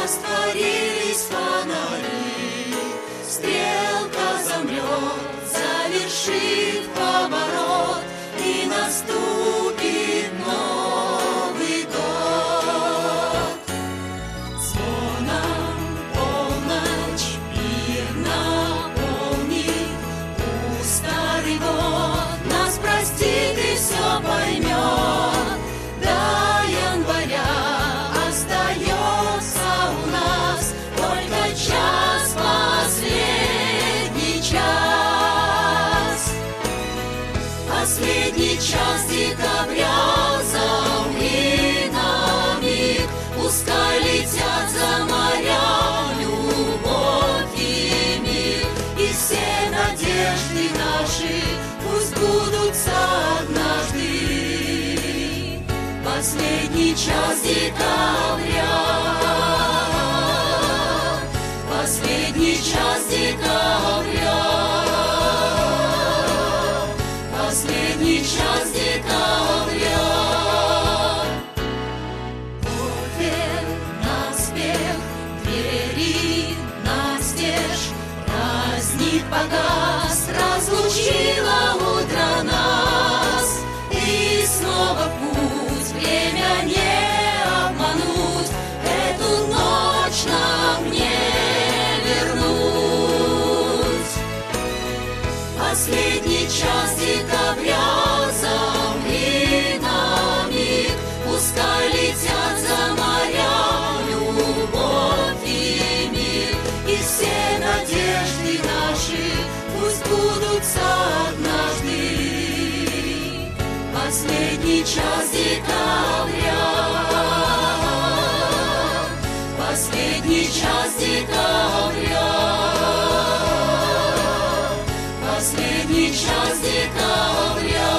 растворились фонари, стрелка замрет, завершив поворот, и наступит Новый год. Звоном полночь мир наполнит, старый год нас простит и все поймет. До января остается у нас только час, последний час. Последний час декабря замри на миг, пускай летят за моря любовь и мир, и все надежды наши пусть сбудутся однажды. Последний час декабря, последний час декабря, последний час декабря. Ответ, наспех, двери настежь, праздник погас, разлучило утро нас, и снова в путь, время не обмануть, эту ночь нам не вернуть. Последний час декабря замри на миг, пускай летят за моря любовь и мир, и все надежды наши пусть сбудутся однажды. Последний час декабря, последний час декабря, последний час декабря.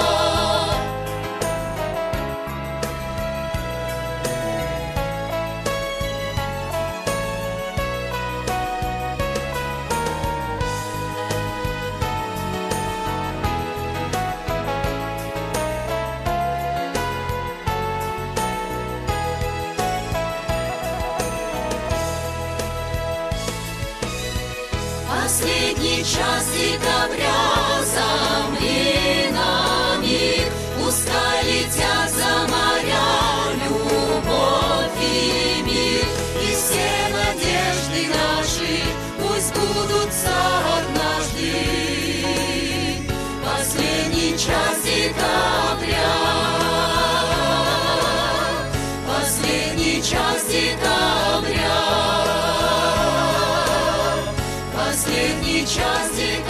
Последний час декабря замри на миг, пускай летят за моря любовь и мир, и все надежды наши пусть сбудутся однажды. Последний час декабря, последний час декабря, последний час декабря.